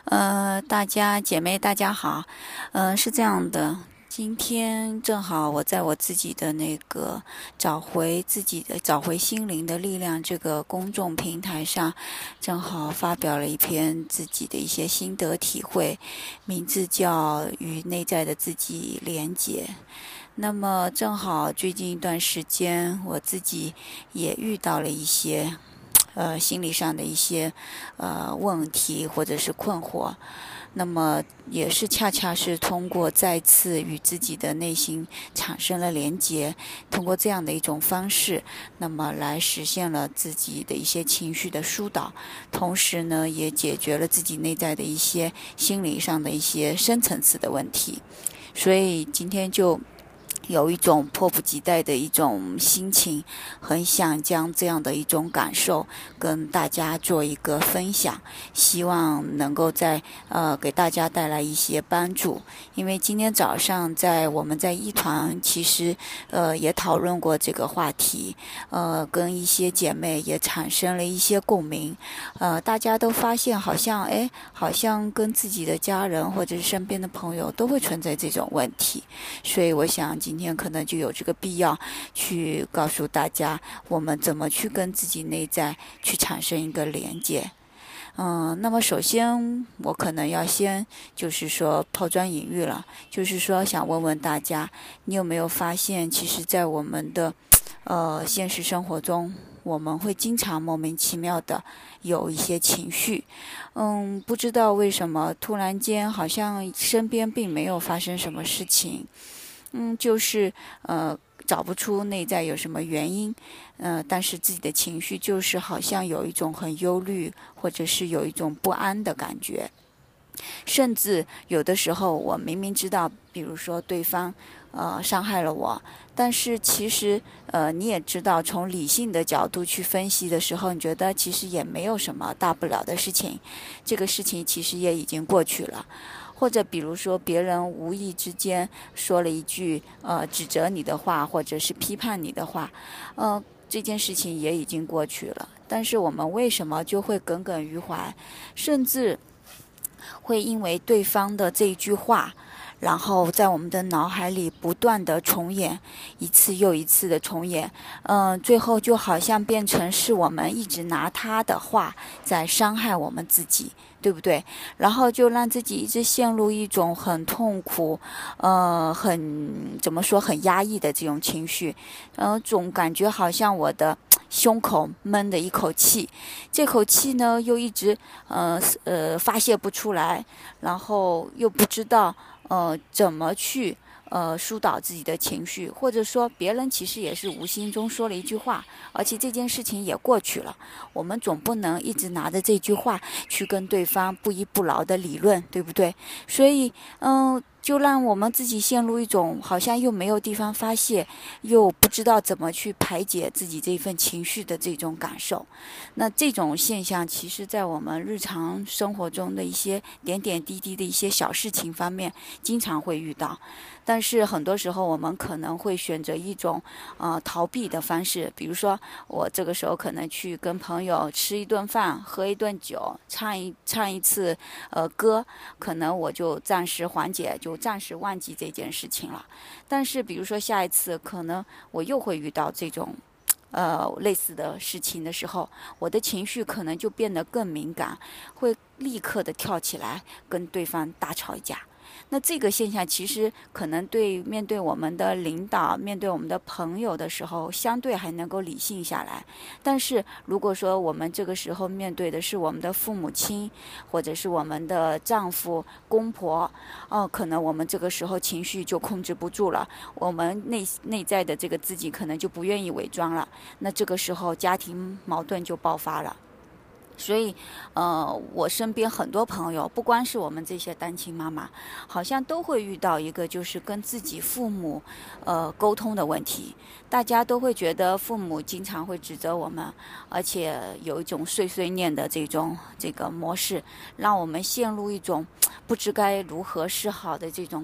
大家姐妹大家好，是这样的，今天正好我在我自己的那个找回心灵的力量这个公众平台上，正好发表了一篇自己的一些心得体会，名字叫与内在的自己连结。那么正好最近一段时间，我自己也遇到了一些心理上的一些问题或者是困惑，那么也是恰恰是通过再次与自己的内心产生了连结，通过这样的一种方式，那么来实现了自己的一些情绪的疏导，同时呢也解决了自己内在的一些心理上的一些深层次的问题，所以今天就有一种迫不及待的一种心情，很想将这样的一种感受跟大家做一个分享，希望能够给大家带来一些帮助。因为今天早上我们在一团其实也讨论过这个话题，跟一些姐妹也产生了一些共鸣，大家都发现好像跟自己的家人或者是身边的朋友都会存在这种问题，所以我想今天可能就有这个必要去告诉大家，我们怎么去跟自己内在去产生一个连接。那么首先我可能要先就是说抛砖引玉了，就是说想问问大家，你有没有发现，其实在我们的现实生活中，我们会经常莫名其妙的有一些情绪，不知道为什么突然间好像身边并没有发生什么事情，就是找不出内在有什么原因，但是自己的情绪就是好像有一种很忧虑，或者是有一种不安的感觉。甚至有的时候我明明知道，比如说对方伤害了我，但是其实你也知道，从理性的角度去分析的时候，你觉得其实也没有什么大不了的事情，这个事情其实也已经过去了。或者比如说别人无意之间说了一句指责你的话，或者是批判你的话，这件事情也已经过去了，但是我们为什么就会耿耿于怀，甚至会因为对方的这一句话，然后在我们的脑海里不断的重演，一次又一次的重演，最后就好像变成是我们一直拿他的话在伤害我们自己，对不对？然后就让自己一直陷入一种很痛苦，怎么说很压抑的这种情绪，总感觉好像我的胸口闷的一口气，这口气呢又一直发泄不出来，然后又不知道怎么去疏导自己的情绪，或者说别人其实也是无心中说了一句话，而且这件事情也过去了，我们总不能一直拿着这句话去跟对方不依不饶的理论，对不对？所以就让我们自己陷入一种好像又没有地方发泄，又不知道怎么去排解自己这份情绪的这种感受。那这种现象其实在我们日常生活中的一些点点滴滴的一些小事情方面经常会遇到，但是很多时候我们可能会选择一种逃避的方式，比如说我这个时候可能去跟朋友吃一顿饭，喝一顿酒，唱一次歌，可能我就暂时缓解，就暂时忘记这件事情了。但是比如说下一次可能我又会遇到这种类似的事情的时候，我的情绪可能就变得更敏感，会立刻的跳起来跟对方大吵一架。那这个现象其实可能面对我们的领导，面对我们的朋友的时候，相对还能够理性下来。但是如果说我们这个时候面对的是我们的父母亲，或者是我们的丈夫、公婆，可能我们这个时候情绪就控制不住了，我们内在的这个自己可能就不愿意伪装了。那这个时候家庭矛盾就爆发了。所以，我身边很多朋友，不光是我们这些单亲妈妈，好像都会遇到一个就是跟自己父母，沟通的问题。大家都会觉得父母经常会指责我们，而且有一种碎碎念的这个模式，让我们陷入一种不知该如何是好的这种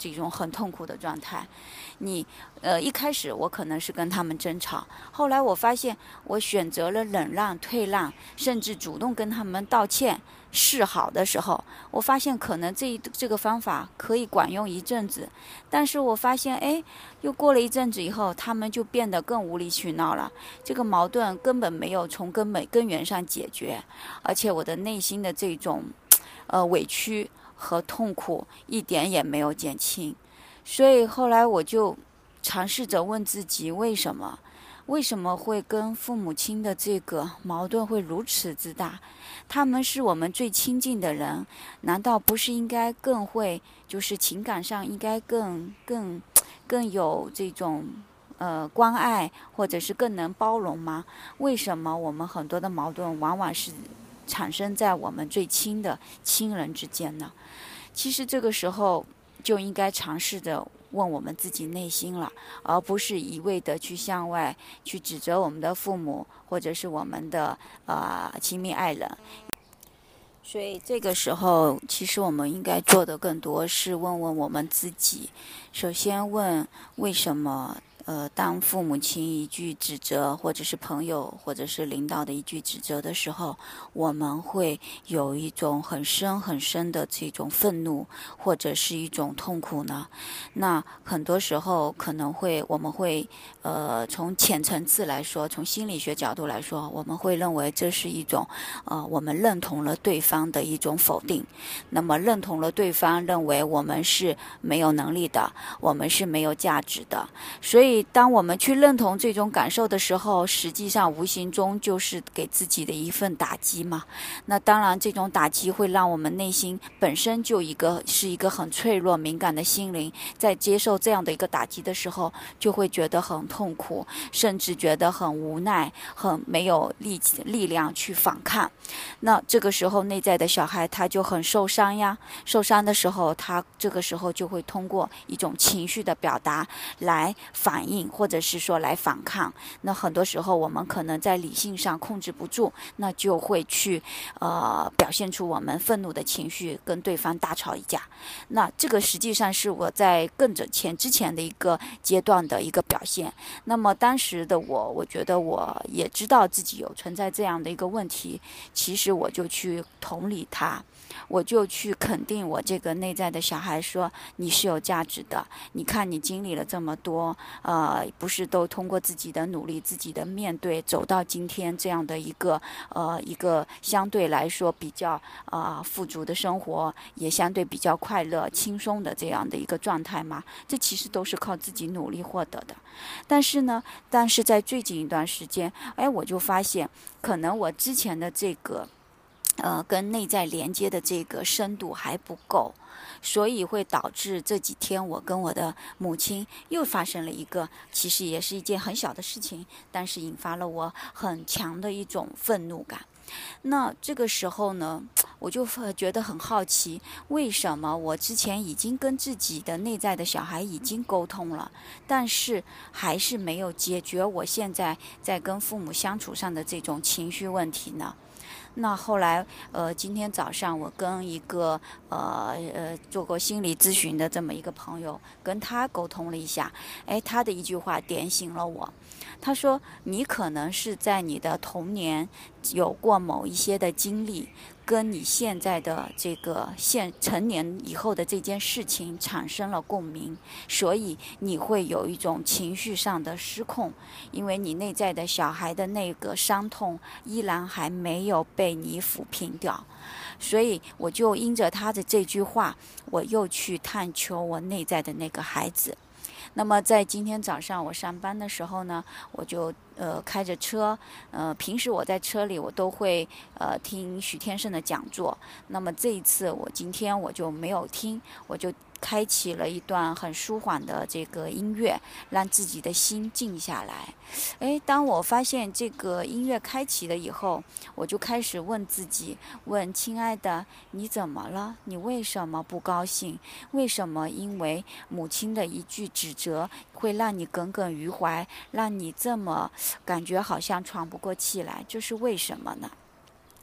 这种很痛苦的状态。一开始我可能是跟他们争吵，后来我发现我选择了忍让、退让，甚至主动跟他们道歉、示好的时候，我发现可能这个方法可以管用一阵子，但是我发现，又过了一阵子以后，他们就变得更无理取闹了。这个矛盾根本没有从根源上解决，而且我的内心的这种委屈和痛苦一点也没有减轻。所以后来我就尝试着问自己，为什么会跟父母亲的这个矛盾会如此之大？他们是我们最亲近的人，难道不是应该更会，就是情感上应该更有这种关爱，或者是更能包容吗？为什么我们很多的矛盾往往是产生在我们最亲的亲人之间呢？其实这个时候就应该尝试着问我们自己内心了，而不是一味的去向外去指责我们的父母或者是我们的亲密爱人。所以这个时候其实我们应该做的更多是问问我们自己，首先问为什么当父母亲一句指责，或者是朋友或者是领导的一句指责的时候，我们会有一种很深很深的这种愤怒，或者是一种痛苦呢？那很多时候可能我们会从浅层次来说，从心理学角度来说，我们会认为这是一种我们认同了对方的一种否定。那么认同了对方，认为我们是没有能力的，我们是没有价值的。所以当我们去认同这种感受的时候，实际上无形中就是给自己的一份打击嘛。那当然这种打击会让我们内心本身是一个很脆弱敏感的心灵，在接受这样的一个打击的时候，就会觉得很痛苦，甚至觉得很无奈，很没有力量去反抗。那这个时候内在的小孩他就很受伤呀，受伤的时候他这个时候就会通过一种情绪的表达来反应，或者是说来反抗。那很多时候我们可能在理性上控制不住，那就会去表现出我们愤怒的情绪，跟对方大吵一架。那这个实际上是我在之前的一个阶段的一个表现。那么当时的我觉得我也知道自己有存在这样的一个问题，其实我就去同理他，我就去肯定我这个内在的小孩，说你是有价值的，你看你经历了这么多，不是都通过自己的努力、自己的面对，走到今天这样的一个相对来说比较富足的生活，也相对比较快乐、轻松的这样的一个状态嘛？这其实都是靠自己努力获得的。但是在最近一段时间，我就发现，可能我之前的这个跟内在连接的这个深度还不够，所以会导致这几天我跟我的母亲又发生了一个其实也是一件很小的事情，但是引发了我很强的一种愤怒感。那这个时候呢，我就觉得很好奇，为什么我之前已经跟自己的内在的小孩已经沟通了，但是还是没有解决我现在在跟父母相处上的这种情绪问题呢？那后来今天早上我跟一个做过心理咨询的这么一个朋友，跟他沟通了一下，他的一句话点醒了我。他说你可能是在你的童年有过某一些的经历，跟你现在的这个成年以后的这件事情产生了共鸣，所以你会有一种情绪上的失控，因为你内在的小孩的那个伤痛依然还没有被你抚平掉。所以我就因着他的这句话，我又去探求我内在的那个孩子。那么在今天早上我上班的时候呢，我就开着车，平时我在车里我都会听许天胜的讲座，那么这一次今天我就没有听，我就开启了一段很舒缓的这个音乐，让自己的心静下来。当我发现这个音乐开启了以后，我就开始问自己，问亲爱的，你怎么了？你为什么不高兴？为什么因为母亲的一句指责会让你耿耿于怀，让你这么感觉好像喘不过气来？这是为什么呢？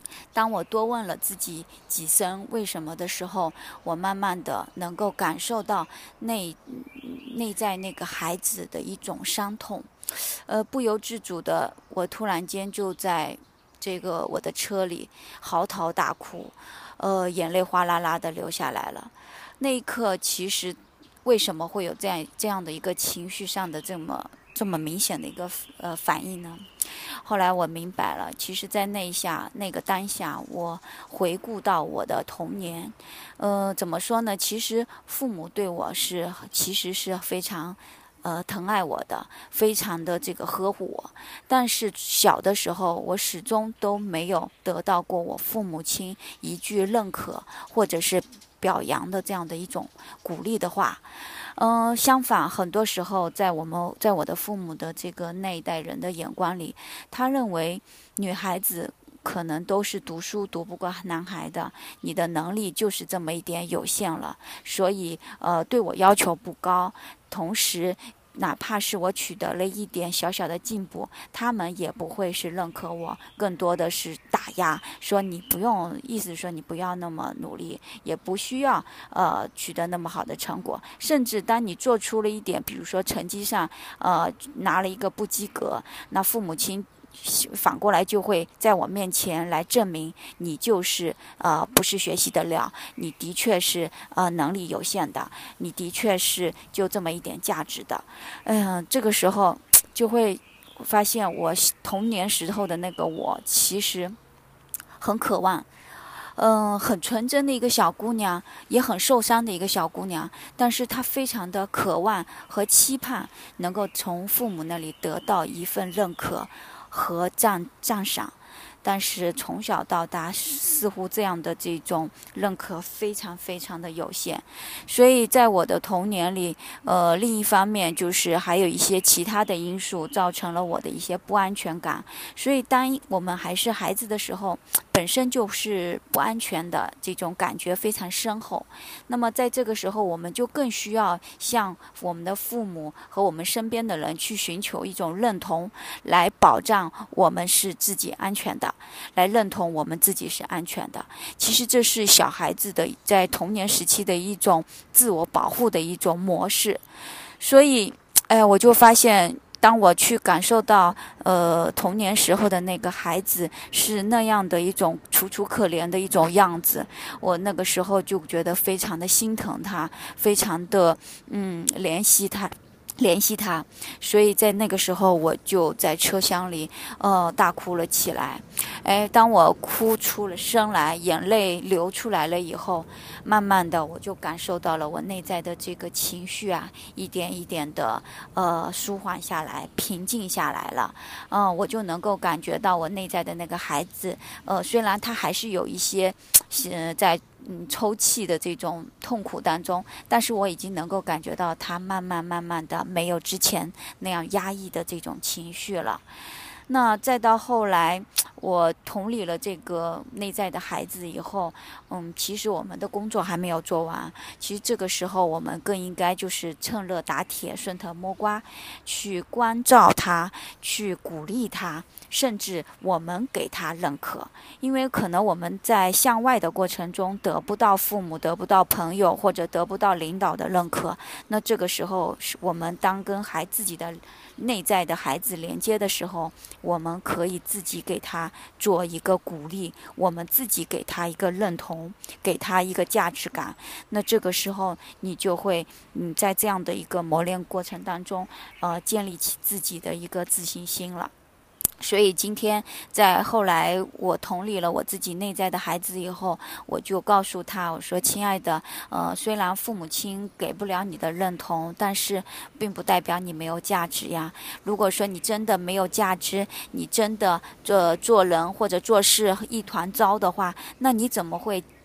当我多问了自己几声为什么的时候，我慢慢的能够感受到内在那个孩子的一种伤痛，不由自主的，我突然间就在这个我的车里嚎啕大哭，眼泪哗啦啦的流下来了。那一刻，其实为什么会有这样的一个情绪上的这么明显的一个反应呢？后来我明白了，其实在那个当下，我回顾到我的童年，怎么说呢？其实父母对我其实是非常疼爱我的，非常的这个呵护我。但是小的时候，我始终都没有得到过我父母亲一句认可或者是表扬的这样的一种鼓励的话。相反，很多时候在我的父母的这个那一代人的眼光里，他认为女孩子可能都是读书读不过男孩的，你的能力就是这么一点有限了，所以对我要求不高，同时哪怕是我取得了一点小小的进步，他们也不会是认可我，更多的是打压，说你不用，意思说你不要那么努力，也不需要取得那么好的成果，甚至当你做出了一点，比如说成绩上拿了一个不及格，那父母亲反过来就会在我面前来证明你就是不是学习的料，你的确是能力有限的，你的确是就这么一点价值的。这个时候就会发现我童年时候的那个我其实很渴望，很纯真的一个小姑娘，也很受伤的一个小姑娘，但是她非常的渴望和期盼能够从父母那里得到一份认可和赞赏，但是从小到大似乎这样的这种认可非常非常的有限，所以在我的童年里，另一方面就是还有一些其他的因素造成了我的一些不安全感，所以当我们还是孩子的时候，本身就是不安全的这种感觉非常深厚，那么在这个时候，我们就更需要向我们的父母和我们身边的人去寻求一种认同，来保障我们是自己安全的，来认同我们自己是安全的。其实这是小孩子的在童年时期的一种自我保护的一种模式。所以我就发现当我去感受到童年时候的那个孩子是那样的一种楚楚可怜的一种样子，我那个时候就觉得非常的心疼他，非常的联系他，所以在那个时候我就在车厢里大哭了起来。当我哭出了声来，眼泪流出来了以后，慢慢的我就感受到了我内在的这个情绪啊，一点一点的舒缓下来，平静下来了。我就能够感觉到我内在的那个孩子，虽然他还是有一些在抽泣的这种痛苦当中，但是我已经能够感觉到他慢慢的没有之前那样压抑的这种情绪了。那再到后来，我同理了这个内在的孩子以后，其实我们的工作还没有做完。其实这个时候，我们更应该就是趁热打铁，顺藤摸瓜，去关照他，去鼓励他，甚至我们给他认可。因为可能我们在向外的过程中得不到父母、得不到朋友或者得不到领导的认可，那这个时候是我们当跟自己的内在的孩子连接的时候，我们可以自己给他做一个鼓励，我们自己给他一个认同，给他一个价值感。那这个时候你就会在这样的一个磨练过程当中建立起自己的一个自信心了。所以今天在后来我同理了我自己内在的孩子以后，我就告诉他，我说亲爱的，虽然父母亲给不了你的认同，但是并不代表你没有价值呀。如果说你真的没有价值，你真的做人或者做事一团糟的话，那你怎么会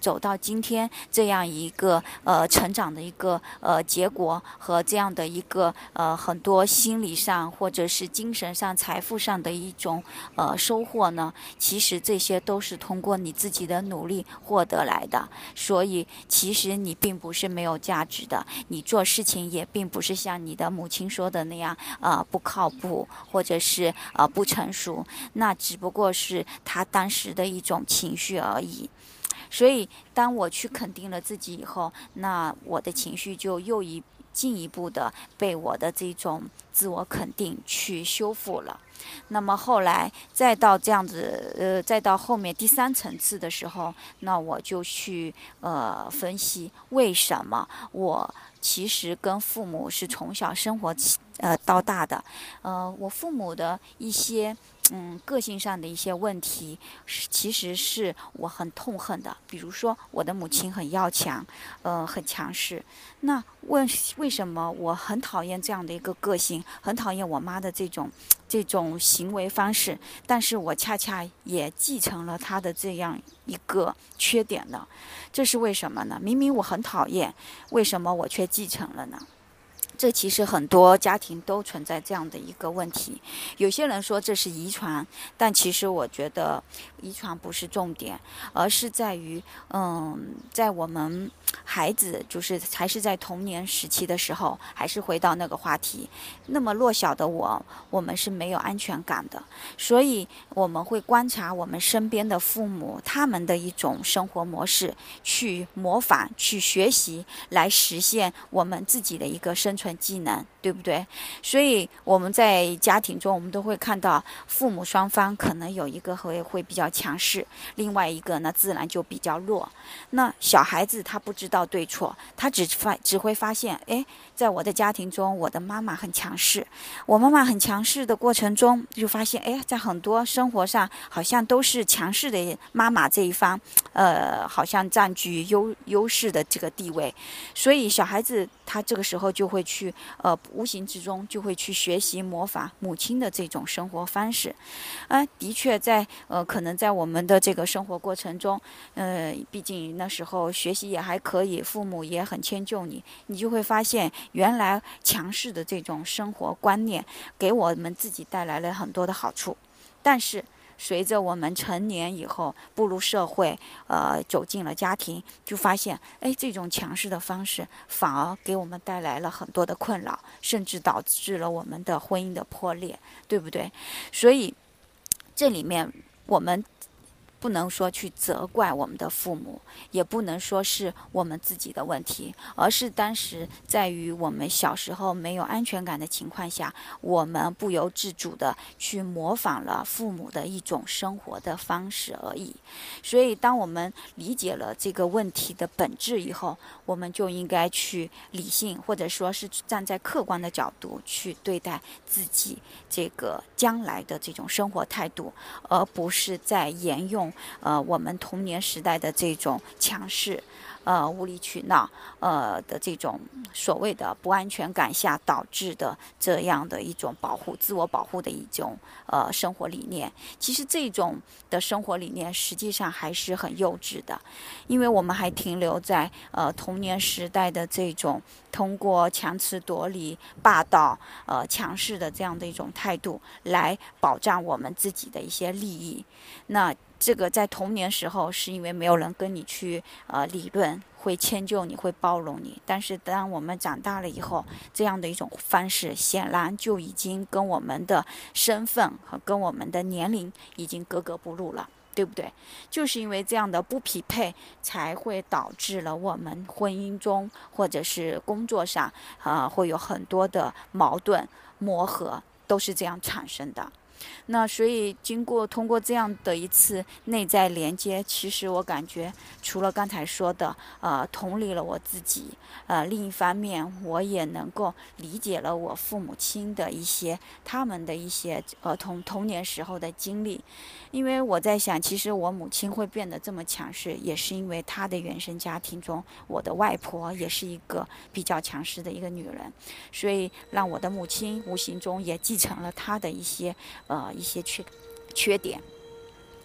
走到今天这样一个成长的一个结果和这样的一个很多心理上或者是精神上财富上的一种收获呢？其实这些都是通过你自己的努力获得来的，所以其实你并不是没有价值的，你做事情也并不是像你的母亲说的那样不靠谱或者是不成熟，那只不过是他当时的一种情绪而已。所以当我去肯定了自己以后，那我的情绪就进一步的被我的这种自我肯定去修复了。那么后来再到这样子，再到后面第三层次的时候，那我就去分析为什么我其实跟父母是从小生活到大的，我父母的一些个性上的一些问题，其实是我很痛恨的。比如说我的母亲很要强，很强势。那为什么我很讨厌这样的一个个性，很讨厌我妈的这种行为方式，但是我恰恰也继承了她的这样一个缺点呢？这是为什么呢？明明我很讨厌，为什么我却继承了呢？这其实很多家庭都存在这样的一个问题。有些人说这是遗传，但其实我觉得遗传不是重点，而是在于在我们孩子就是还是在童年时期的时候，还是回到那个话题，那么弱小的我们是没有安全感的，所以我们会观察我们身边的父母他们的一种生活模式，去模仿去学习，来实现我们自己的一个生存技能，对不对？所以我们在家庭中，我们都会看到父母双方可能有一个会比较强势，另外一个呢自然就比较弱。那小孩子他不知道对错，他只会发现，哎，在我的家庭中，我的妈妈很强势。我妈妈很强势的过程中，就发现，哎，在很多生活上，好像都是强势的妈妈这一方，好像占据优势的这个地位。所以小孩子他这个时候就会去，无形之中就会去学习模仿母亲的这种生活方式。的确可能在我们的这个生活过程中，毕竟那时候学习也还可以，父母也很迁就你，你就会发现原来强势的这种生活观念给我们自己带来了很多的好处。但是随着我们成年以后步入社会，走进了家庭，就发现，哎，这种强势的方式反而给我们带来了很多的困扰，甚至导致了我们的婚姻的破裂，对不对？所以这里面我们不能说去责怪我们的父母，也不能说是我们自己的问题，而是当时在于我们小时候没有安全感的情况下，我们不由自主的去模仿了父母的一种生活的方式而已。所以当我们理解了这个问题的本质以后，我们就应该去理性，或者说是站在客观的角度去对待自己这个将来的这种生活态度，而不是在沿用我们童年时代的这种强势，无理取闹，的这种所谓的不安全感下导致的这样的一种自我保护的一种生活理念。其实这种的生活理念实际上还是很幼稚的，因为我们还停留在童年时代的这种通过强词夺理、霸道、强势的这样的一种态度来保障我们自己的一些利益。那这个在童年时候是因为没有人跟你去理论，会迁就你，会包容你。但是当我们长大了以后，这样的一种方式显然就已经跟我们的身份和跟我们的年龄已经格格不入了，对不对？就是因为这样的不匹配，才会导致了我们婚姻中或者是工作上会有很多的矛盾磨合，都是这样产生的。那所以通过这样的一次内在连接，其实我感觉除了刚才说的同理了我自己，另一方面我也能够理解了我父母亲的他们的一些童年时候的经历。因为我在想，其实我母亲会变得这么强势，也是因为她的原生家庭中，我的外婆也是一个比较强势的一个女人，所以让我的母亲无形中也继承了她的一些缺点。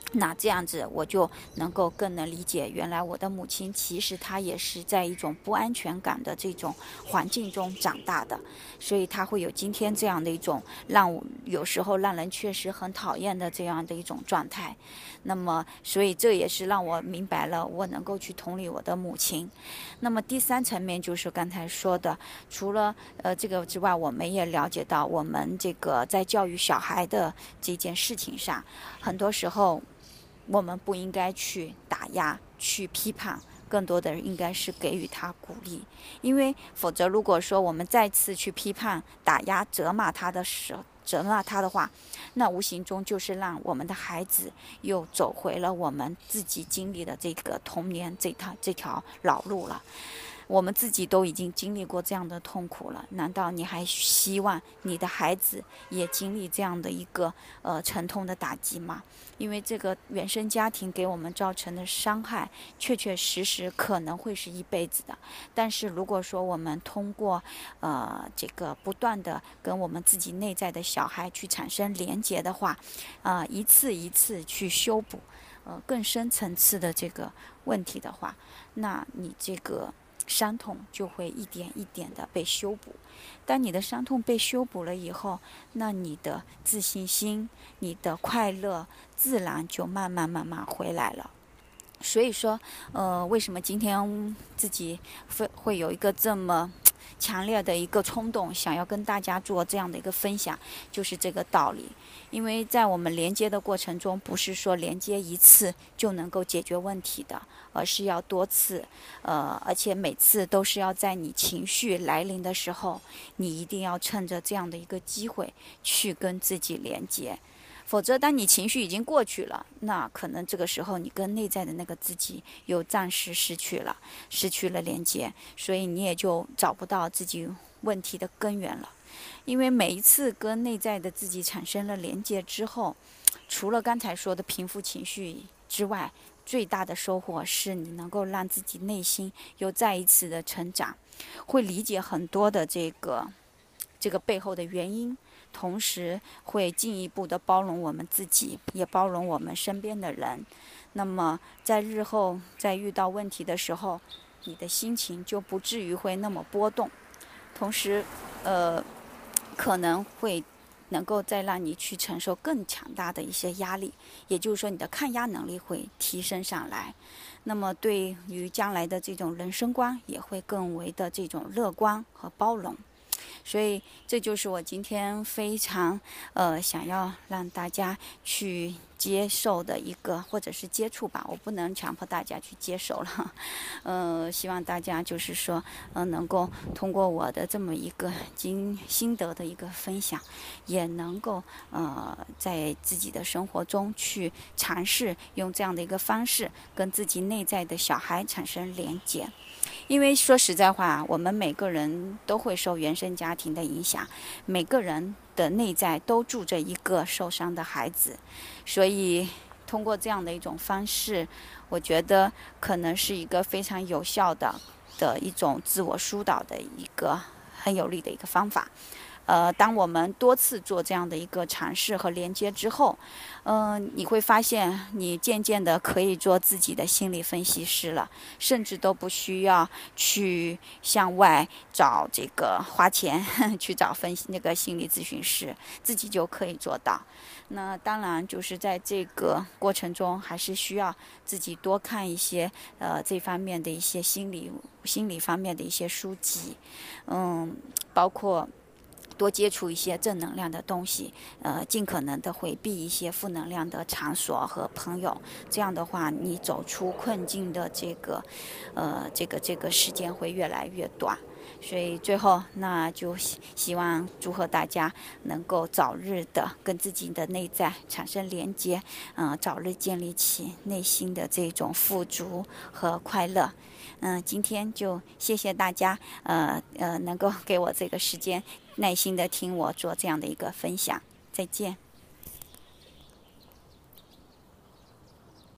那这样子我就更能理解，原来我的母亲其实她也是在一种不安全感的这种环境中长大的，所以她会有今天这样的一种有时候让人确实很讨厌的这样的一种状态。那么所以这也是让我明白了，我能够去同理我的母亲。那么第三层面就是刚才说的，除了这个之外，我们也了解到，我们这个在教育小孩的这件事情上，很多时候我们不应该去打压、去批判，更多的应该是给予他鼓励。因为否则，如果说我们再次去批判、打压、责骂他的话，那无形中就是让我们的孩子又走回了我们自己经历的这个童年这条老路了。我们自己都已经经历过这样的痛苦了，难道你还希望你的孩子也经历这样的一个沉痛的打击吗？因为这个原生家庭给我们造成的伤害，确确实实可能会是一辈子的。但是如果说我们通过这个不断的跟我们自己内在的小孩去产生连结的话，一次一次去修补更深层次的这个问题的话，那你这个伤痛就会一点一点的被修补。当你的伤痛被修补了以后，那你的自信心、你的快乐自然就慢慢回来了。所以说为什么今天自己会有一个这么强烈的一个冲动，想要跟大家做这样的一个分享，就是这个道理。因为在我们连接的过程中，不是说连接一次就能够解决问题的，而是要多次，而且每次都是要在你情绪来临的时候，你一定要趁着这样的一个机会去跟自己连接。否则当你情绪已经过去了，那可能这个时候你跟内在的那个自己又暂时失去了连接，所以你也就找不到自己问题的根源了。因为每一次跟内在的自己产生了连接之后，除了刚才说的平复情绪之外，最大的收获是你能够让自己内心又再一次的成长，会理解很多的这个背后的原因，同时会进一步的包容我们自己，也包容我们身边的人。那么在日后在遇到问题的时候，你的心情就不至于会那么波动，同时可能会能够再让你去承受更强大的一些压力，也就是说你的抗压能力会提升上来。那么对于将来的这种人生观也会更为的这种乐观和包容。所以这就是我今天非常想要让大家去接受的一个，或者是接触吧，我不能强迫大家去接受了。希望大家就是说能够通过我的这么一个心得的一个分享，也能够在自己的生活中去尝试用这样的一个方式跟自己内在的小孩产生连结。因为说实在话，我们每个人都会受原生家庭的影响，每个人的内在都住着一个受伤的孩子，所以通过这样的一种方式，我觉得可能是一个非常有效的一种自我疏导的一个很有力的一个方法。当我们多次做这样的一个尝试和连接之后，你会发现你渐渐的可以做自己的心理分析师了，甚至都不需要去向外找这个花钱去找那个心理咨询师，自己就可以做到。那当然就是在这个过程中，还是需要自己多看一些这方面的一些心理方面的一些书籍，包括多接触一些正能量的东西，尽可能的回避一些负能量的场所和朋友。这样的话，你走出困境的这个时间会越来越短。所以最后，那就希望祝贺大家能够早日的跟自己的内在产生连接，早日建立起内心的这种富足和快乐。今天就谢谢大家，能够给我这个时间，耐心的听我做这样的一个分享。再见。